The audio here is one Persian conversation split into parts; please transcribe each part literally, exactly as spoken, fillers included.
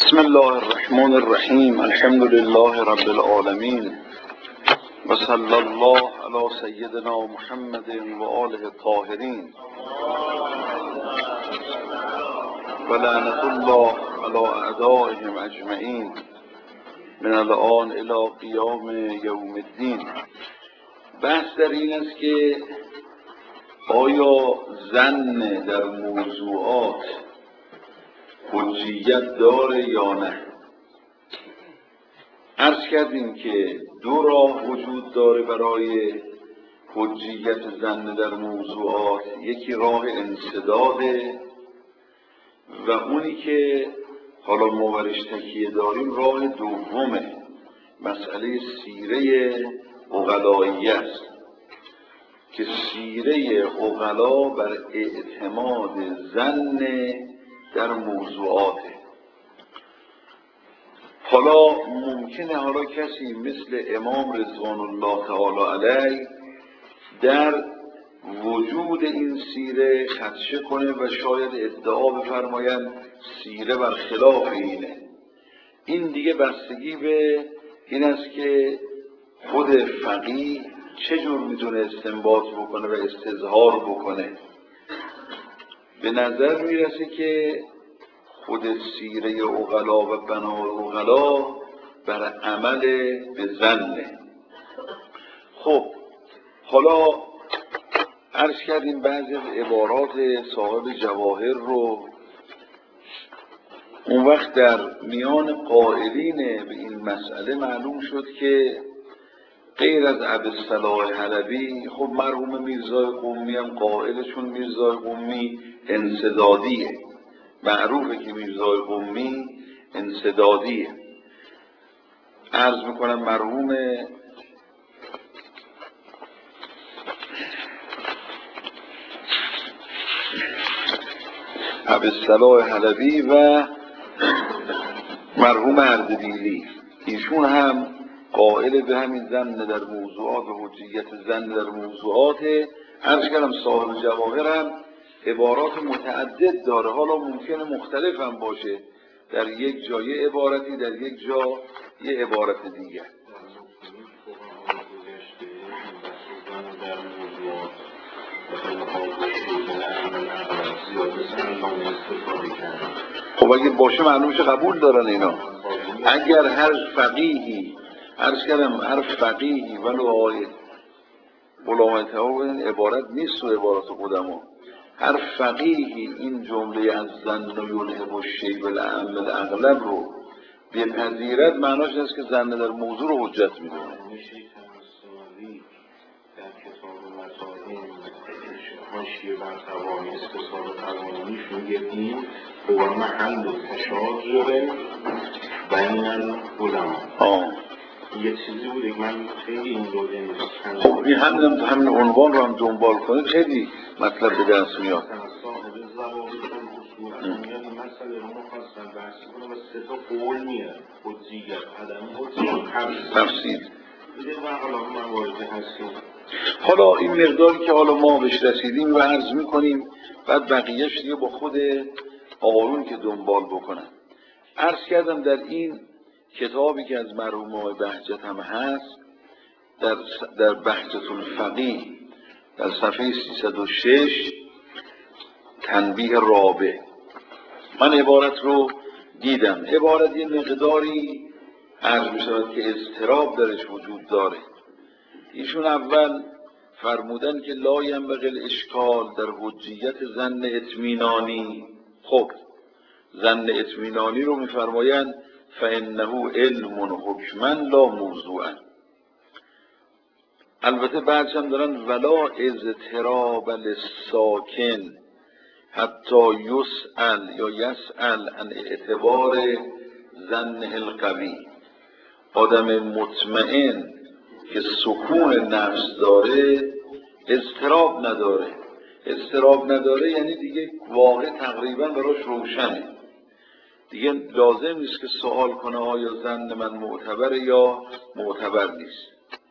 بسم الله الرحمن الرحیم. الحمد لله رب العالمین و صلی الله علی سیدنا محمد و آله الطاهرین و لعنت الله علی اعدائهم اجمعین من الآن الی قیام یوم الدین. بحث در این است که آیا ظن در موضوعات حجیت داره یا نه؟ عرض کردیم که دو راه وجود داره برای حجیت ظن در موضوعات. یکی راه انسداده و اونی که حالا ما برش تکیه داریم راه دومه، مسئله سیره عقلایی است که سیره عقلا بر اعتماد ظن در موضوعاته. حالا ممکنه حالا کسی مثل امام رضوان الله تعالی علیه در وجود این سیره خدشه کنه و شاید ادعا بفرمایند سیره بر خلاف اینه. این دیگه بستگی به این است که خود فقیه چجور میتونه استنباط بکنه و استظهار بکنه. به نظر میرسه که خود سیره عقلا و بنای عقلا بر عمل به ظنه. خب حالا عرض کردیم بعضی از عبارات صاحب جواهر رو. اون وقت در میان قائلین به این مسئله معلوم شد که غیر از ابوالصلاح حلبی، خب مرحوم میرزای قمی هم قائلشون میرزای قمی انسدادیه، معروفه که میرزای قمی انسدادیه. عرض میکنم مرحوم ابوالصلاح حلبی و مرحوم اردبیلی، ایشون هم قائل به همین ظن در موضوعات و حجیت ظن در موضوعات. عرض کردم صاحب جواهر هم عبارات متعدد داره، حالا ممکنه مختلف هم باشه، در یک جا یه عبارتی، در یک جا یه عبارت دیگر. خب اگه باشه معلومش قبول دارن اینا. اگر هر فقیهی، عرض کردم هر فقیهی ولو آیه بلامت ها عبارت نیست و عبارت خودمو، هر فقیهی این جمله از ظن و یلهم الشیء بالعمل اغلب رو بپذیرد، معناش است که ظن در موضوع رو حجت میدونه. در کتاب مطالعه حاشیه بر توان استصحاب توانیش میگه این هو محل تشاجر بین العلماء. یه چیزی بود من خیلی این رو نمی‌دونم. خب این همین همین عنوان رو هم دنبال کنید خیلی مطلب به دست میاد. صاحب ضوابط الاصول میاد مسئله رو مفصل بحث کنه و سه تا قول میاد: حجیت، عدم حجیت، تفسیر. دیگه من حالا من وارد هستم. حالا این مقداری که حالا ما بهش رسیدیم و عرض میکنیم، بعد بقیهش دیگه با خود آقایون که دنبال بکنن. عرض کردم در این کتابی که از مرحوم آقای بهجت هم هست، در در بهجت الفقیه در صفحه سیصد و شش تنبیه رابع، من عبارت رو دیدم. عبارت یه مقداری عرض میشود که اضطراب درش وجود داره. ایشون اول فرمودن که لا ینبغی الاشکال در حجیت ظن اطمینانی. خب ظن اطمینانی رو میفرمایند فانه علم حکما لا موضوعا. البته بعدش هم دارن ولا اضطراب للساکن حتی یسأل یا یسأل عن اعتبار ظن القوی. آدم مطمئن که سکون نفس داره اضطراب نداره. اضطراب نداره یعنی دیگه واقع تقریبا براش روشنه، دیگه لازم نیست که سوال کنه آیا ظن من معتبره یا معتبر نیست.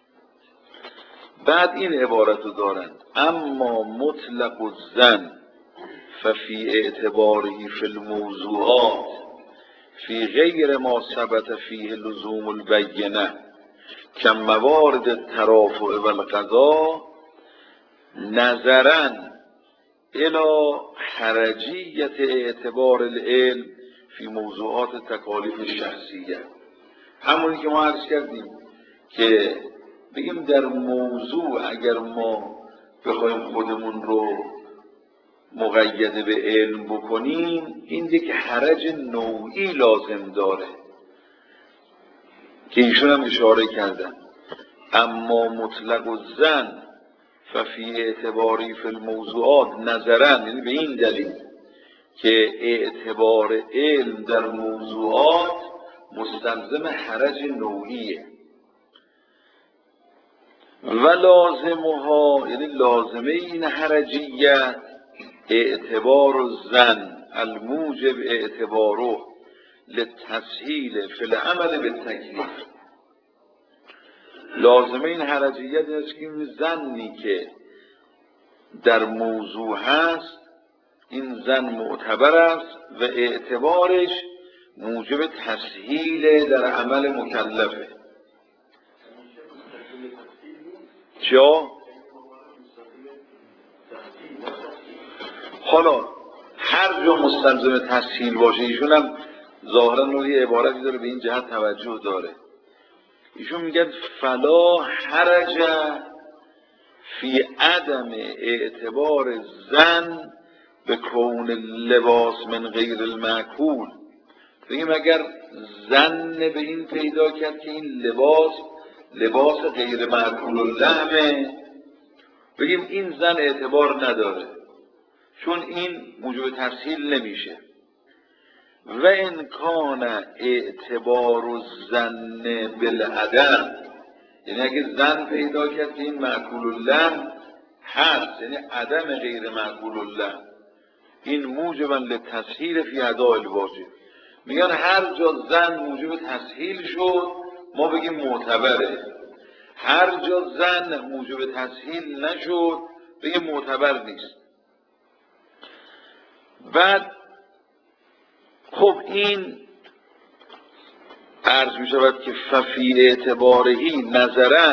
بعد این عبارت رو دارن اما مطلق الظن ففی اعتباره فی الموضوعات فی غیر ما ثبت فیه لزوم البینه که موارد ترافع و القضا نظرا الی خرجیت اعتبار العلم فی موضوعات تکالیف شخصیه. همونی که ما عرض کردیم که بگیم در موضوع اگر ما بخوایم خودمون رو مقید به علم بکنیم این یک حرج نوعی لازم داره که ایشون هم اشاره کردن. اما مطلق الظن ففی اعتباری فی الموضوعات نظرا، یعنی به این دلیل که اعتبار علم در موضوعات مستلزم حرج نوعیه و لازمها، یعنی لازمه این حرجیت اعتبار الظن الموجب اعتباره للتسهیل فی العمل بالتکلیف. لازمه این حرجیت است که این ظنی که در موضوع هست این ظن معتبر است و اعتبارش موجب تسهیل در عمل مکلفه. چرا؟ حالا هر جا مستلزم تسهیل باشه، ایشون هم ظاهرا نوعی عبارتی داره به این جهت توجه داره. ایشون میگن فلا حرج فی عدم اعتبار الظن به کون لباس من غیر المعقول. بگیم اگر ظن به این پیدا کرد که این لباس لباس غیر معقول اللحمه، بگیم این ظن اعتبار نداره چون این موجب تسهیل نمیشه. و ان کان اعتبار الظن بالعدم، یعنی اگه ظن پیدا کرد که این معقول اللحم هست، یعنی عدم غیر معقول اللحم، این موجبا للتسهیل فی اداء الواجب. میگن هر جا ظن موجب تسهیل شد ما بگیم معتبره، هر جا ظن موجب تسهیل نشد بگیم معتبر نیست. بعد خب این عرض می شود که ففی اعتبارهی نظرا،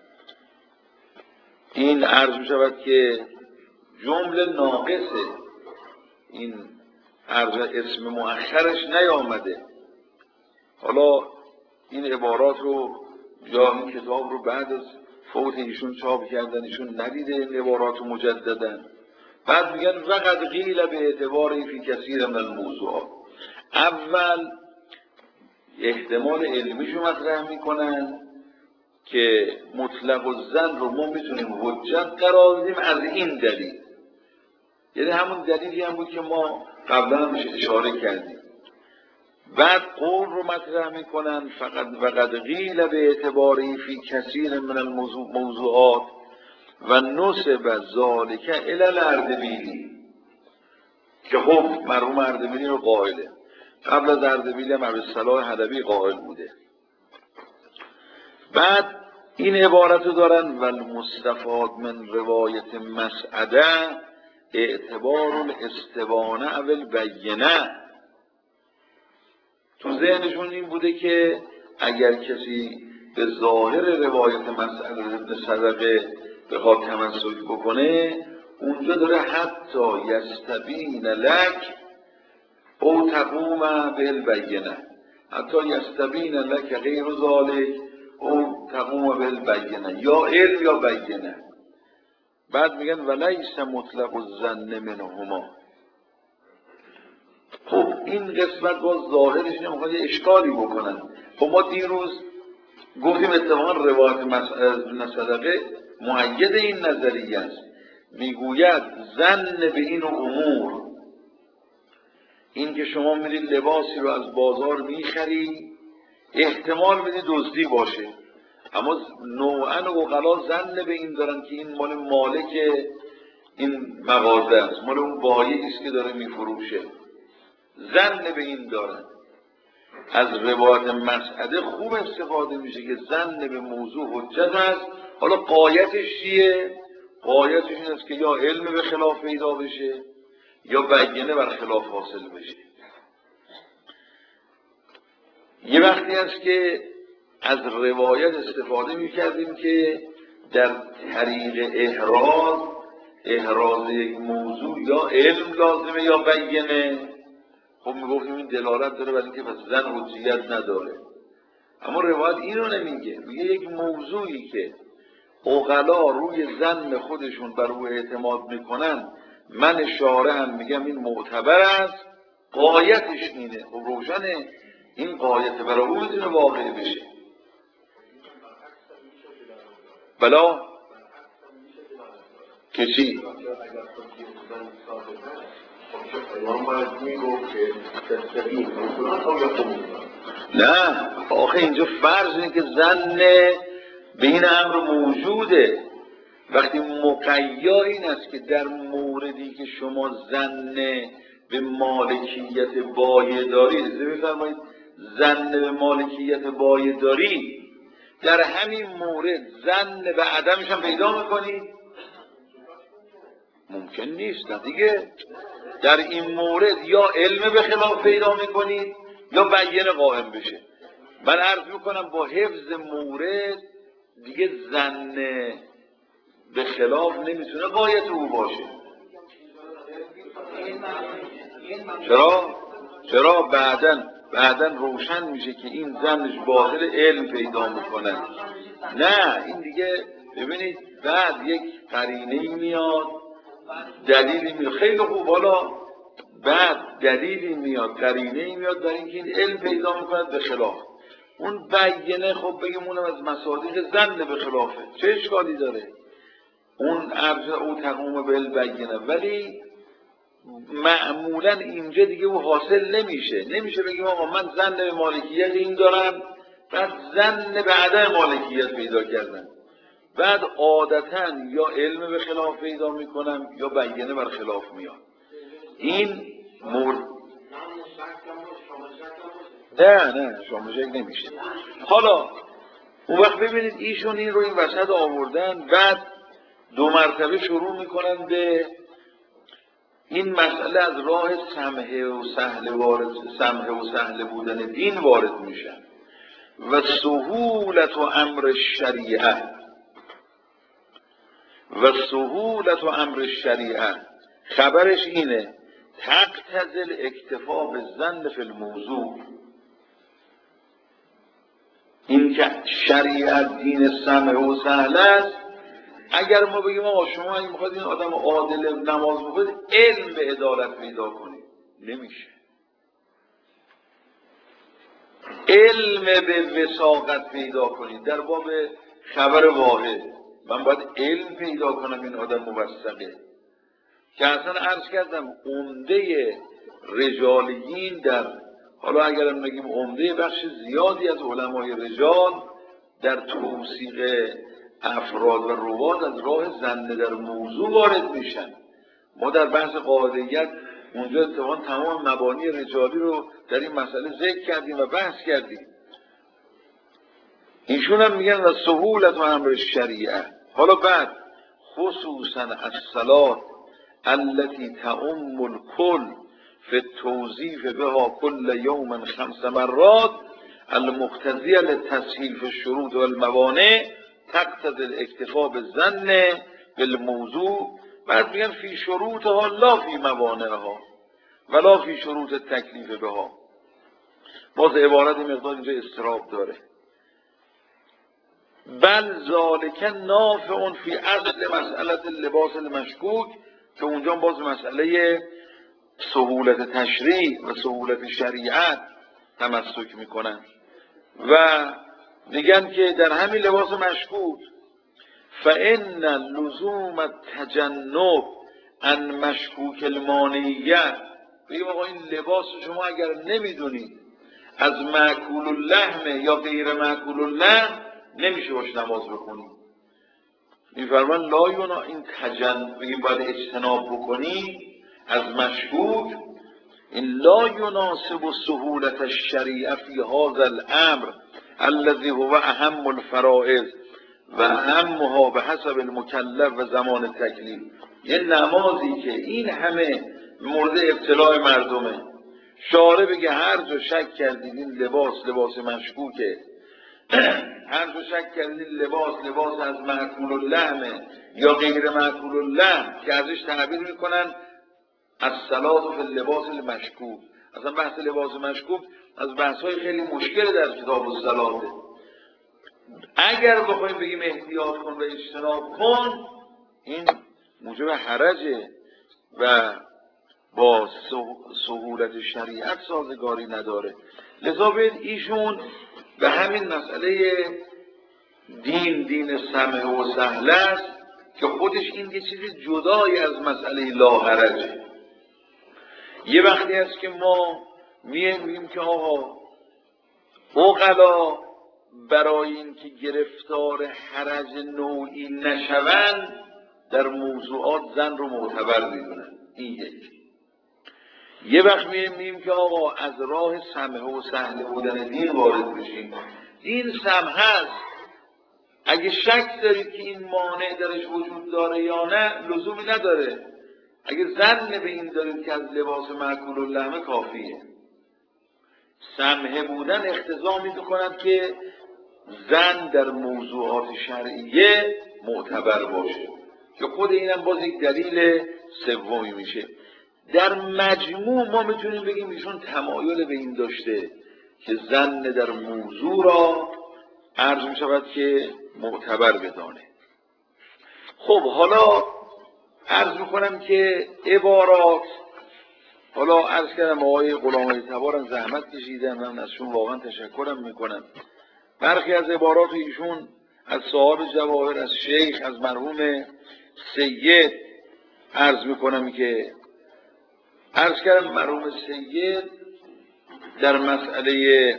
این عرض می شود که جمله ناقصه، این عرض اسم مؤخرش نیامده. حالا این عبارات رو یا این کتاب رو بعد از فوت ایشون چاپ کردن، ایشون ندیده این عبارات رو مجددن. بعد میگن وقد قیل به اعتباری فی کثیر من الموضوعات. اول احتمال علمیشو مطرح میکنن که مطلق الظن رو ما میتونیم حجت قرار بدیم از این دلیل، یعنی همون دلیلی هم بود که ما قبلا هم اشاره کردیم. بعد قول رو مطرح میکنن فقط وقد قیل به اعتباری فی کثیر من الموضوعات و نسب ذالک الی الاردبیلی، که خب مرحوم اردبیلی رو قائله، قبل از اردبیلی هم ابوالصلاح حلبی قائل بوده. بعد این عبارت رو دارن والمستفاد من روایت مسعده اعتبار الاستبانه و البینه. تو ذهنشون این بوده که اگر کسی به ظاهر روایت مسعده ابن صدقه بخواد تمسک بکنه اونجا داره حتی یستبین لک او تقوم بالبینه، حتی یستبین لک غیر ذالک او تقوم بالبینه، یا علم یا بینه. بعد میگن ولیس مطلق الظن منهما. خب این قسمت باز ظاهرش نمیخواد یه اشکالی بکنن. خب ما دیروز گفتیم اتفاقا روایت مسعده صدقه مؤید این نظریه است، میگوید ظن به این امور، این که شما میرید لباسی رو از بازار میخری احتمال میدی دزدی باشه، اما نوعا عقلا ظن به این دارن که این مال مالک این مغازه است، مال اون بایعی است که داره میفروشه، ظن به این دارن. از روایت مسعده خوب استفاده میشه که ظن به موضوع حجت است. حالا قایتش چیه؟ قایتش این است که یا علم به خلاف پیدا بشه یا بینه بر خلاف حاصل بشه. یه وقتی هست که از روایت استفاده میکردیم که در طریق احراز احراز یک موضوع یا علم لازمه یا بینه. خب میگفتیم این دلالت داره برای اینکه پس زن حجیت نداره، اما روایت اینو نمیگه، میگه یک موضوعی که عقلا روی ظن خودشون بر او اعتماد میکنن، من شارحم میگم این معتبر است، غایتش اینه. خب روشنه این غایت برای او میتونه واقع بشه. بلا کسی نه آخه اینجا فرض اینه که ظن به این امر موجوده. وقتی مقیا این است که در موردی که شما ظن به مالکیت بایه دارید، بفرمایید ظن به مالکیت بایه دارید، در همین مورد ظن به عدمش هم پیدا میکنید؟ ممکن نیست نه دیگه. در این مورد یا علم به خلاف پیدا میکنید یا بیان قائم بشه. من عرض میکنم با حفظ مورد دیگه ظن به خلاف نمیتونه غایت او باشه. چرا؟ چرا بعدن بعدن روشن میشه که این ظنش باطل، علم پیدا میکنه. نه این دیگه ببینید بعد یک قرینه‌ای میاد، دلیلی میاد، خیلی خوب، حالا بعد دلیلی میاد، قرینه‌ای میاد برای اینکه این علم پیدا میکنه به خلاف اون بیانه. خب بگیم اونم از مصادیق ظن به خلافه، چه اشکالی داره؟ اون ارجع او تقوم به البینه. ولی معمولا اینجا دیگه او حاصل نمیشه. نمیشه بگیم آقا من ظن به مالکیت این دارم، بعد ظن به عدم مالکیت پیدا کردم، بعد عادتا یا علم به خلاف پیدا میکنم یا بیانه بر خلاف میاد. این مورد نه نه شما شک نمیشه. حالا اون وقت ببینید ایشون این رو این وسط آوردن، بعد دو مرتبه شروع میکنن به این مسئله از راه سمحه و سهل وارد سمحه و سهل بودن دین وارد میشن و سهولت و امر شریعه و سهولت و امر شریعه. خبرش اینه تقتضی اکتفا به ظن فی الموضوع. این که شریعت دین سمحه و سهل است، اگر ما بگیم آقا شما اگه میخواید این آدم عادل نماز بخونید علم به عدالت پیدا کنید، نمیشه. علم به وثاقت پیدا کنید در باب خبر واحد من باید علم پیدا کنم این آدم موثقه. که اصلا عرض کردم عمده رجالیین در، حالا اگرم بگیم عمده، بخش زیادی از علمای رجال در توثیق افراد و روات از راه ظن در موضوع وارد میشن. ما در بحث قاعدیت اونجا اتفاقا تمام مبانی رجالی رو در این مسئله ذکر کردیم و بحث کردیم. ایشون هم میگن و سهولت و امر شریعه. حالا بعد خصوصا الصلاة التي تعم الكل فی التوظیف بها کل یوم خمس مرات المقتضیه للتسهیل فی الشروط والموانع تقتضی الاکتفا بالظن بالموضوع. بعد میگن فی شروطها لا فی موانعها ولا فی شروط التکلیف بها. باز عبارت مقدار اینجا استراب داره. بل ذالک نافع فی اصل مسئله لباس المشکوک، که اونجا باز مسئله سهولت تشریع و سهولت شریعت تمسک میکنن و میگن که در همین لباس مشکوک فإن لزوم التجنب عن مشکوک المانعیت. بگیم آقا این لباس شما اگر نمیدونید از مأکول اللحم یا غیر مأکول اللحم نمیشه باش نماز بخونید. این فرمان لا یونا این تجنب بگیم باید اجتناب بکنید از مشکوک. این لا یناسب سهولت الشریعه فی هذا الامر الذي هو اهم الفرائض و اهمها به حسب المکلف و زمان تکلیف. یه نمازی که این همه مورد ابتلاع مردمه شارع بگه هر جا شک کردید این لباس لباس مشکوکه، هر جا شک کردید این لباس لباس از مأکول اللحمه یا غیر مأکول اللحم که ازش تعبیر میکنن الصلاة فی اللباس المشکوک. اصلا بحث لباس مشکوک از بحث‌های خیلی مشکل در کتاب الصلاته. اگر بخوایم بگیم احتیاط کن و اجتناب کن، این موجب حرجه و با سهولت شریعت سازگاری نداره. لذا باید ایشون به همین مسئله دین دین سمح و سهل است که خودش این یه چیزی جدای از مسئله لاحرجه. یه وقتی هست که ما میگیم که آقا عقلا برای این که گرفتار حرج نوعی نشوند در موضوعات زن رو معتبر میدونن. این یک. یه وقت میگیم که آقا از راه سمح و سهل بودن دین وارد بشیم. دین سمح هست، اگه شک دارید که این مانع درش وجود داره یا نه لزومی نداره. اگه ظن به این دارید که از لباس مأکول اللحم کافیه. سمح بودن اقتضا می‌کند که زن در موضوعات شرعیه معتبر باشه که خود اینم باز یک دلیل سومی میشه. در مجموع ما میتونیم بگیم ایشون تمایل به این داشته که زن در موضوع را عرض میشود که معتبر بدانه. خب حالا عرض میکنم که عبارات، حالا عرض کردم آقای غلام تبارم زحمت کشیدن، من ازشون واقعا تشکرم میکنم. برخی از عبارات ایشون از صاحب جواهر، از شیخ، از مرحوم سید عرض میکنم که عرض کردم مرحوم سید در مسئله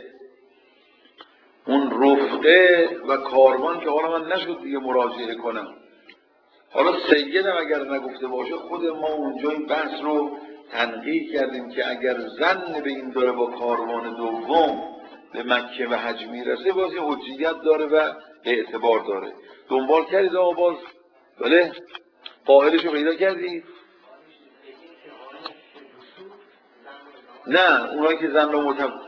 اون رفقه و کاروان که حالا من نشد دیگه مراجعه کنم، حالا سیدم اگر نگفته باشه خود ما اونجا این بحث رو تنقیح کردیم که اگر زن به این داره با کاروان دوم به مکه و حج میرسه باز یه حجیت داره و اعتبار داره. دنبال کردید آقا باز؟ بله؟ قائلش رو پیدا کردید؟ نه اونایی که زن رو متبر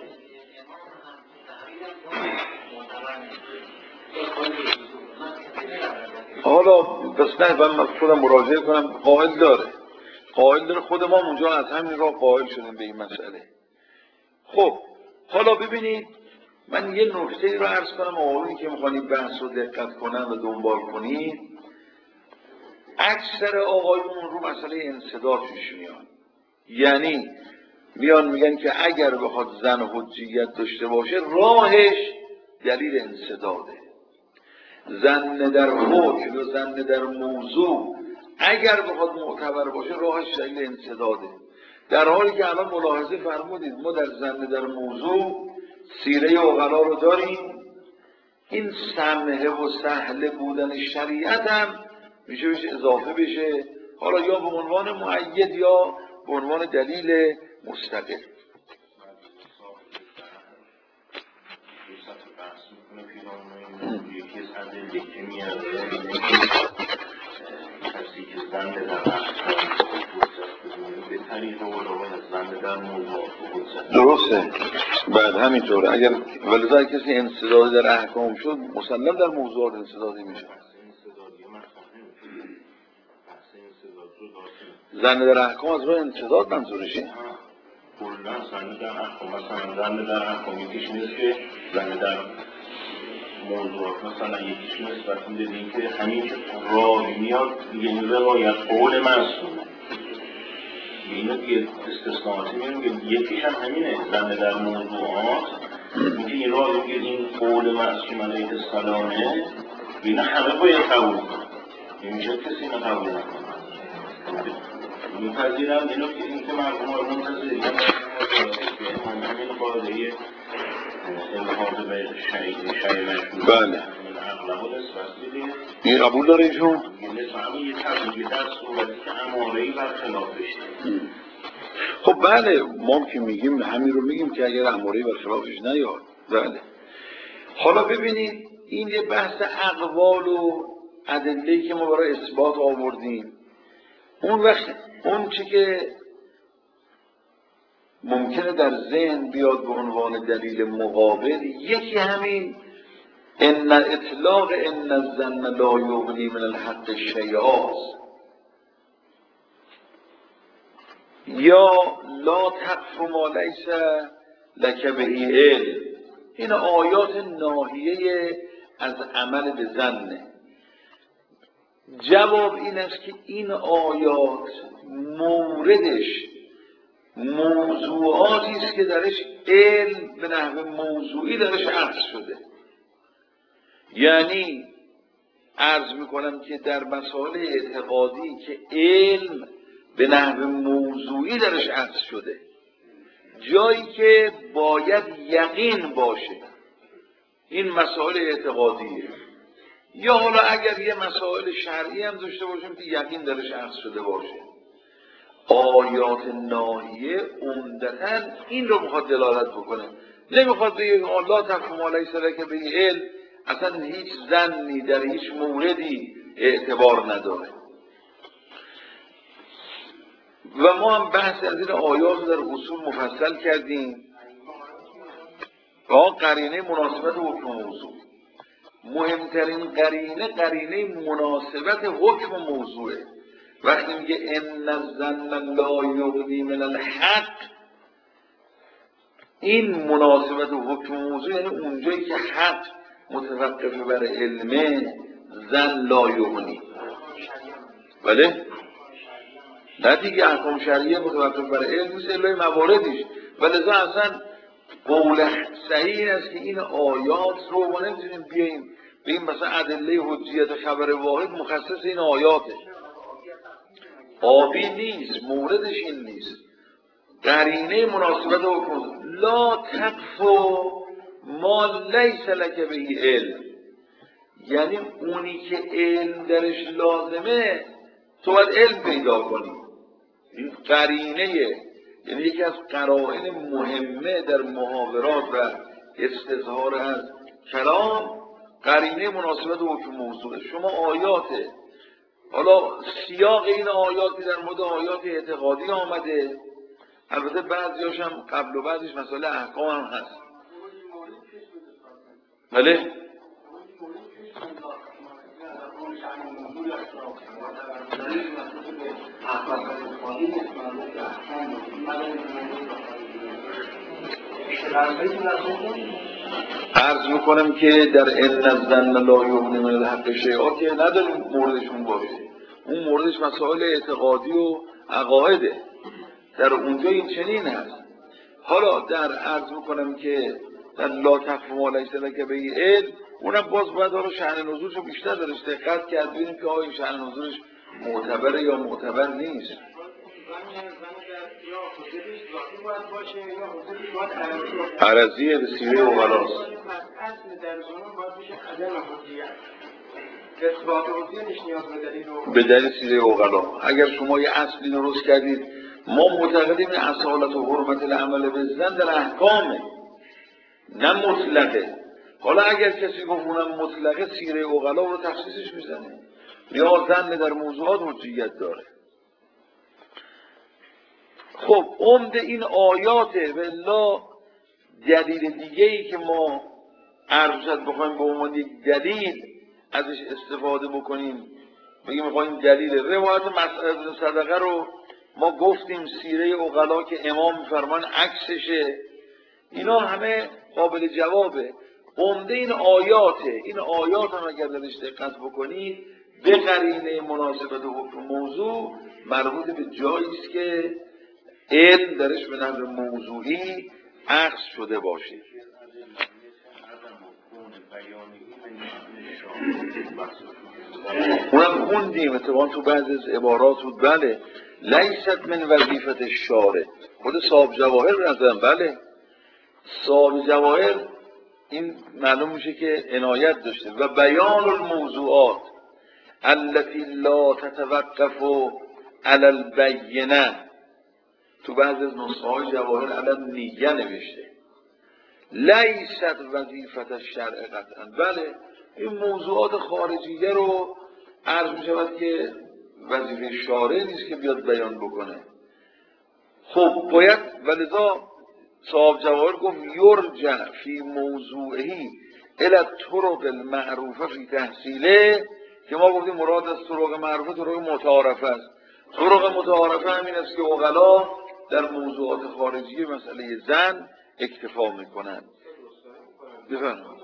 حالا بس نه من خودم مراجعه کنم. قائل داره، قائل داره، خود ما اونجا از همین راه قائل شدیم به این مسئله. خب حالا ببینید من یه نکته رو عرض کنم آقایونی که میخوان بحث رو دقت کنن و دنبال کنید. اکثر آقایون رو مسئله انسداد پیش میان، یعنی میان میگن که اگر بخواد زن حجیت داشته باشه راهش دلیل انسداده. زن در حکم یا زن در موضوع اگر بخواد معتبر باشه راهش دلیل انسداده. در حالی که الان ملاحظه فرمودید ما در زن در موضوع سیره عقلا رو داریم، این سمح و سهل بودن شریعت هم میشه بشه اضافه بشه، حالا یا به عنوان مؤید یا به عنوان دلیل مستقل. یکی از ادله که میاره کسی که زن در احکام به طریق علوم از زن در موضوعات درسته. بعد همینطوره اگر ولذا کسی انسداد در احکام شد مسلم در موضوعات انسدادی میشه. زن در احکام از راه انسداد منظورشه؟ کلا زن در احکام، مثلا زن در احکام یکیش نیست که زن در موضوعات، مثلا یکیش نسبت میدهیم که همین که راوی میاد یعنی روایت قول معصومه، اینو دیگه استثناءاتی میگیم. یکیش هم همینه زن در موضوعات میگه این راوی میگه این قول معصوم علیه السلامه، اینا همه باید قبول کنه، نمیشه کسی اینو قبول نکنه. میپذیرم اینو که این که مرحوم ها منتظری هم همین قاعده الحاظ به شریع مشهور. بله این قبول داره ایشون؟ مثلا یه تبدیلی در صورتی که امارهی برخلافش. خب بله ما که میگیم همین رو میگیم که اگر امارهی برخلافش نیاد. بله حالا ببینید این یه بحث اقوال و ادله‌ای که ما برای اثبات آوردیم. اون وقت اون چی که ممکنه در ذهن بیاد به عنوان دلیل مقابل. یکی همین ان اطلاق ان الظن لا یغنی من الحق شیئا، یا لا تقف ما لیس لک به علم. این آیات ناهیه از عمل به ظنه. جواب این است که این آیات موردش موضوعاتی است که درش علم به نحو موضوعی درش عکس شده. یعنی عرض میکنم که در مسائل اعتقادی که علم به نحو موضوعی درش عکس شده، جایی که باید یقین باشه، این مسائل اعتقادیه. یا حالا اگر یه مسائل شرعی هم داشته باشیم که یقین درش عکس شده باشه. آیات ناهیه عمدتاً این رو میخواد دلالت بکنه. نمیخواد بگه لا تقف ما لیس لک به علم، اصلا هیچ ظنی در هیچ موردی اعتبار نداره. و ما هم بحث از این آیات در اصول مفصل کردیم. و قرینه مناسبت حکم موضوع، مهمترین قرینه قرینه مناسبت حکم موضوعه. وقتی میگه ان الظن لا یغنی من الحق، این مناسبت حکم موضوع یعنی اونجایی که حق متوقف بر علمه، ظن لا یغنی. بله؟ نه دیگه، احکام شرعیه متوقف بر علم نیست الا مواردش. ولذا اصلا قول صحیح این است که این آیات رو ما نمیتونیم بیاییم به این مثلا ادله حجیت خبر واحد مخصص این آیاته. آبی نیست، موردش این نیست. قرینه مناسبت حکم لا تقف ما لیس لک به علم، یعنی اونی که علم درش لازمه تو باید علم پیدا کنی. این قرینه، یعنی یکی از قرائن مهمه در محاورات و استظهار از کلام، قرینه مناسبت حکم موضوع. شما آیاته، حالا سیاق این آیاتی در مورد آیات اعتقادی آمده، البته بعضیاش هم قبل و بعدش مسئله احکام هم هست. بله؟ عرض میکنم که در ان الظن لا یغنی من الحق شیئا که نداریم موردشون باشه. اون موردش مسائل اعتقادی و عقایده، در اونجا این چنین هست. حالا در عرض میکنم که در لا تقف ما لیس لک به علم، اونم باز باید حالا شأن نزولش رو بیشتر درش دقت کرد ببینیم که آیا شأن نزولش معتبره یا معتبر نیست. عرضیه به سیره اوغلاست. به دلیل سیره اوغلا. اگر شما یه اصلی درست کردید، ما معتقدیم اصالت و حرمت العمل به ظن در احکامه، نه مطلقه. حالا اگر کسی گفت اونم مطلقه، سیره اوغلا رو تخصیصش میزنه، یا ظن در موضوعات حجیت داره. خب عمده این آیاته. و الا دلیل دیگه ای که ما عرضت بخوایم به عنوان یک دلیل ازش استفاده بکنیم، بگیم میخوایم دلیل روایت مسعود صدقه رو ما گفتیم سیره اوغلا که امام میفرمان عکسشه، اینا همه قابل جوابه. عمده این آیاته. این آیات هم اگر درش دقت بکنید به قرینه مناسبت حکم موضوع مربوط به جایی است که علم درش به نظر موضوعی عکس شده باشه. اونم خوندیم اتفاقا تو بعضی از عبارات بود. بله، لیست من وظیفت الشارع، خود صاحب جواهر نظرم. بله، صاحب جواهر این معلوم میشه که عنایت داشته. و بیان الموضوعات التي لا تتوقف علی البینه، تو بعضی از نسخه های جواهر علم نیگه نوشته لیست وظیفت الشرع قطعا. بله، این موضوعات خارجیه رو عرض می شود که وظیفه شارع نیست که بیاد بیان بکنه. خب باید ولذا صاحب جواهر گفت یرجع فی موضوعی الی الطرق المعروفه فی تحصیله، که ما گفتیم مراد از طرق معروفه طرق متعارفه است. طرق متعارفه همین است که عقلا در موضوعات خارجی مسئله زن اکتفا میکنند. بفرمایید.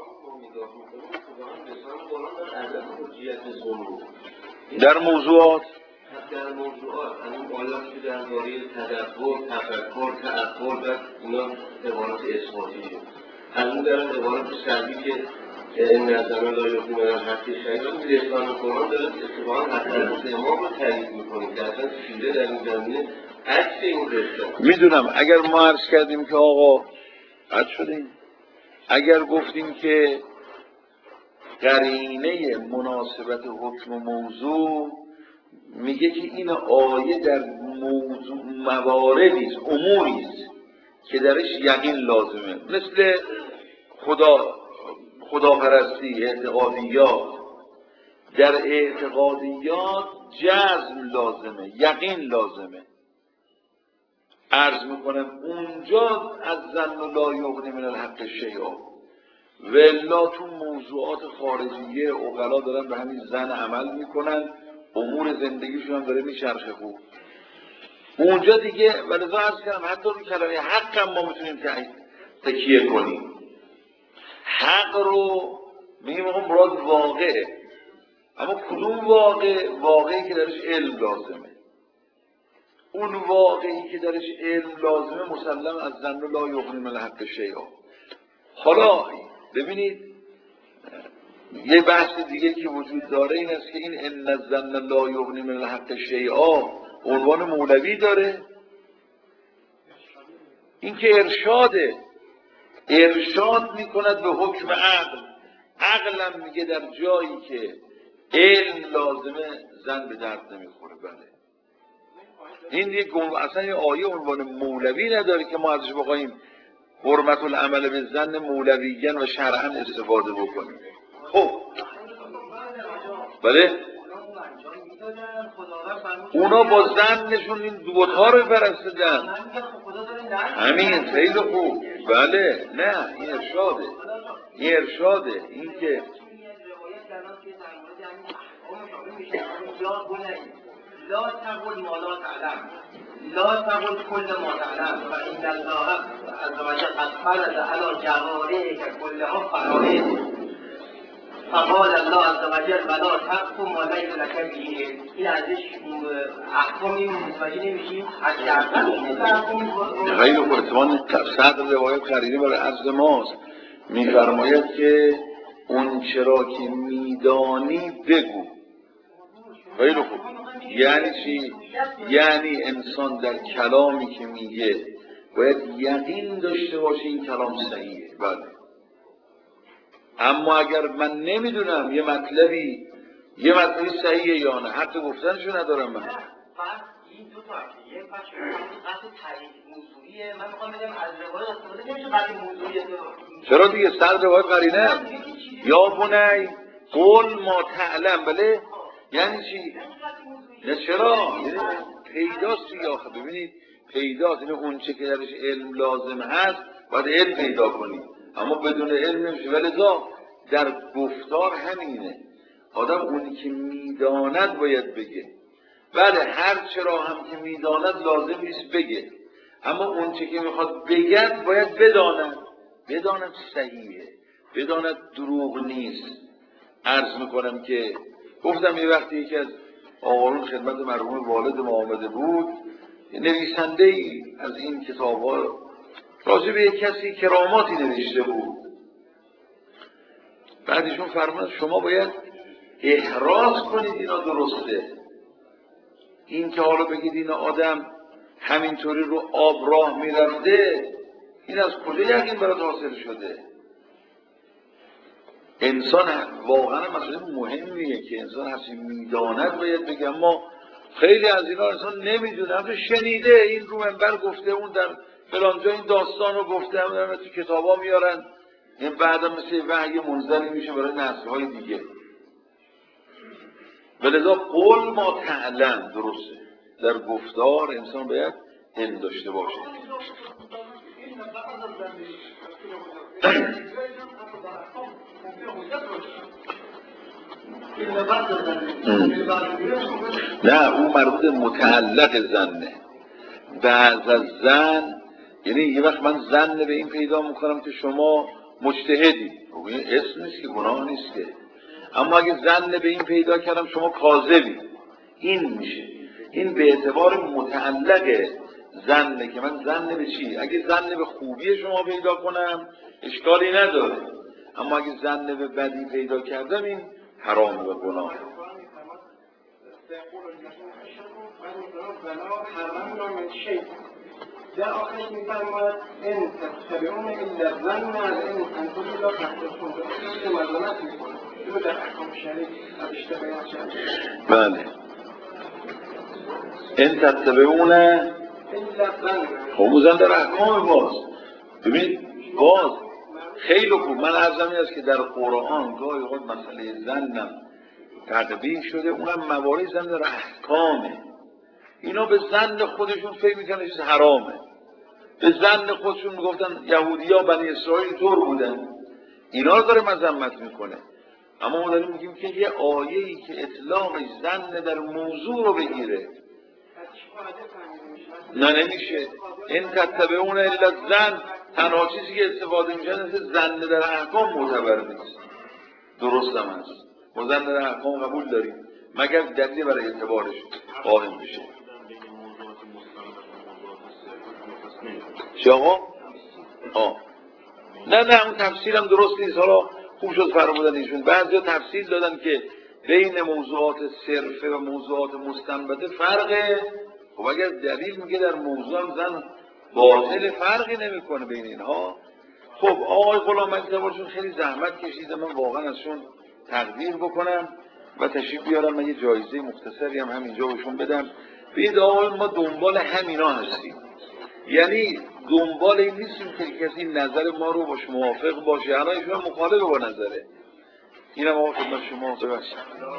در موضوعات در موضوعات همین آیاتی که درباره تدبر، تفکر، تأمل و اینا عبارات اثباتیه. همین در عبارات سلبی که این نظر لا یقین از حق شیعه که اسلام قرآن داره اتفاقا حتی امام رو تایید میکنه که اصلا شیعه در این زمینه عکس این رسالت. میدونم اگر ما عرض کردیم که آقا قد شدیم، اگر گفتیم که قرینه مناسبت حکم و موضوع میگه که این آیه در موضوع مواردی است، اموری است که درش یقین لازمه، مثل خدا خداپرستی، اعتقادیات. در اعتقادیات جزم لازمه، یقین لازمه. عرض میکنم اونجا از ظن لا یغنی من الحق شیئا، ولا تو موضوعات خارجیه عقلا دارن به همین ظن عمل میکنن، امور زندگیشون هم داره میچرخه خوب. اونجا دیگه ولذا عرض کردم حتی رو کلمه حق هم ما میتونیم تکیه کنیم. حق رو میگیم آقا مراد واقعه، اما کدوم واقع؟ واقعی که درش علم لازمه. اون واقعی که درش علم لازمه مسلم از ظن لا یغنی من الحق شیئا. حالا ببینید یه بحث دیگه که وجود داره این است که این ان الظن لا یغنی من الحق شیئا عنوان مولوی داره. این که ارشاده، ارشاد میکند به حکم عقل. عقلم میگه در جایی که علم لازمه زن به درد نمیخوره. بله این یک اصلا یه آیه عنوان مولوی نداره که ما ازش بخوایم حرمت العمل به زن مولویین و شرعا استفاده بکنیم. خب بله اونا با زنشون این دوتها رو پرستیدن. همین خیلی خوب. بله نه این ارشاده، این ارشاده. این که لا تقل ما لا تعلم، لا تقل كل ما تعلم فإن الله عز وجل قد فرض على جوارحك كلها فرائض. فقال الله عز وجل ولا تقف ما ليس لك به علم. این ازش احکامی متوجه نمیشیم. خیلی خوب. اتفاقاً صدر روایت قرینه برای عرض ماست، میفرماید که اون چرا که میدانی بگو. خیلی خوب. یعنی چی؟ یعنی انسان در کلامی که میگه باید یقین داشته باشه این کلام صحیحه. بله. اما اگر من نمیدونم یه مطلبی یه مطلبی صحیحه یا نه، حتی گفتنشو ندارم من. این دو تا یه بخش قصد تایید موضوعیه. من میخوام بگم از روایت استفاده نمیشه قصد موضوعیه. چرا دیگه صد روایت قرینه یا بنی قول ما تعلم. بله یعنی چی؟ نه چرا؟ یعنی پیداست دیگه. آخه ببینید پیداست، یعنی اون چه که درش علم لازم هست باید علم پیدا کنید، اما بدون علم نمیشه. ولذا در گفتار همینه، آدم اونی که میداند باید بگه. بله هر چرا هم که میداند لازم نیست بگه، اما اون چه که میخواد بگد باید بداند، بداند صحیحه، بداند دروغ نیست. عرض میکنم که گفتم یه وقتی یکی از آقایون خدمت مرحوم والد ما آمده بود، نویسنده ای از این کتاب ها راجع به یک کسی کراماتی نوشته بود. بعدشون فرمود شما باید احراز کنید اینا درسته. این که حالا بگید این آدم همینطوری رو آب راه میرفته، این از کجا یقین برات حاصل شده؟ انسان واقعا مسئله مهمیه که انسان هرچی میداند باید بگه. اما خیلی از اینا انسان نمیدونه، هم شنیده این رو منبر گفته، اون در فلان جا این داستان رو گفته، هم در تو کتابا میارن، این بعدا مثل وحی منزلی میشه برای نسل‌های دیگه. ولذا قول ما تعلم درسته. در گفتار انسان باید هند داشته باشه. نه اون مربوط متعلق زنه. بعض از زن یعنی یه وقت من زن به این پیدا میکنم که شما مجتهدی، این اسم نیست که، گناه نیست که، اما اگه زن به این پیدا کردم شما کاذبی، این میشه. این به اعتبار متعلق زنه که من زن به چی؟ اگه زن به خوبی شما پیدا کنم اشکالی نداره، اما اگه زن به بدی پیدا کردم این حرام و گناه. در آخرش می‌فرماید این تتبعون الا الظن ان انتم لا تحتسبون. این مظلمت می‌کنه. اینو در احکام شرعی اشته بیان شده. بله. این تتبعون الا الظن. خب زن در احکام باز. ببین باز خیلی خوب. من عرضم این است که در قرآن گاهی اوقات مسئله زنم تقبیح شده، اونم موارد زن در احکامه. اینا به زن خودشون فکر میکنن چیز حرامه. به زن خودشون میگفتن یهودیا بنی اسرائیل طور بودن، اینا رو داره مذمت میکنه. اما ما داریم میگیم که یه آیه‌ای که اطلاق زن در موضوع رو بگیره، نه نمیشه. این تتبعون الا زن، تنها چیزی که استفاده میشن زن در احکام معتبر نیست. درست هم هست، ما زن در احکام قبول داریم مگر دلیل برای اعتبارش قائم بشه. چه آقا؟ آه. نه نه اون تفسیر هم درست نیست. حالا خوب شد فرمودن ایشون. بعضی تفسیر دادن که بین موضوعات صرفه و موضوعات مستنبطه فرقه. خب اگر دلیل میگه در موضوع هم زن باطل، فرقی نمیکنه بین اینها. خب آقای غلام اکبرشون خیلی زحمت کشیده، من واقعا ازشون تقدیر بکنم و تشریف بیارم. من یه جایزه مختصری هم همینجا بهشون بدم. ببینید آقای ما دنبال همینا هستیم، یعنی دنبال این نیستیم که کسی نظر ما رو باش موافق باشه، الان ایشون مخالف با نظره. اینم آقا خدمت شما ببخشید.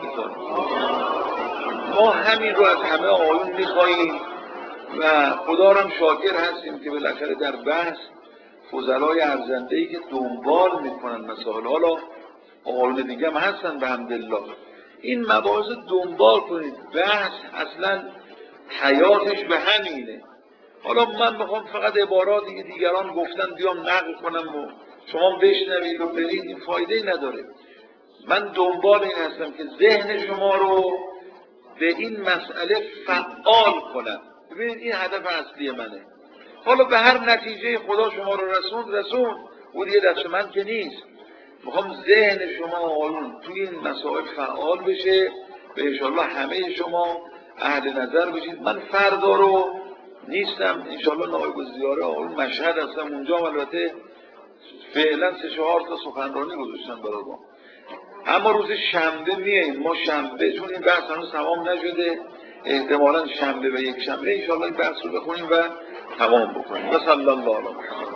ما همین رو از همه آقایون میخواییم و خدا رو هم شاکر هستیم که بالاخره در بحث فضلای ارزنده‌ای که دنبال میکنن مسائل، حالا آقایون دیگه هم هستن به حمدالله، این مباحث دنبال کنید. بحث اصلا حیاتش به همینه. حالا من میخوام فقط عباراتی که دیگران گفتن بیام نقل کنم و شما بشنوید و برید، این فایده نداره. من دنبال این هستم که ذهن شما رو به این مسئله فعال کنم. ببینید این هدف اصلی منه. حالا به هر نتیجه خدا شما رو رسوند رسوند، اون دیگه دست من که نیست. میخوام ذهن شما آقایون توی این مسائل فعال بشه، به انشالله همه شما اهل نظر بشید. من فردا رو نیستم، انشالله نایب الزیاره آقایون مشهد هستم، اونجا البته فعلا سه چهار تا سخنرانی گذاشتن برای ما، اما روز شنبه میاییم. ما شنبه چون این بحث هنوز تمام نشده، احتمالا شنبه و یک شنبه انشالله این بحث رو بخونیم و تمام بکنیم. و صلی الله علیه و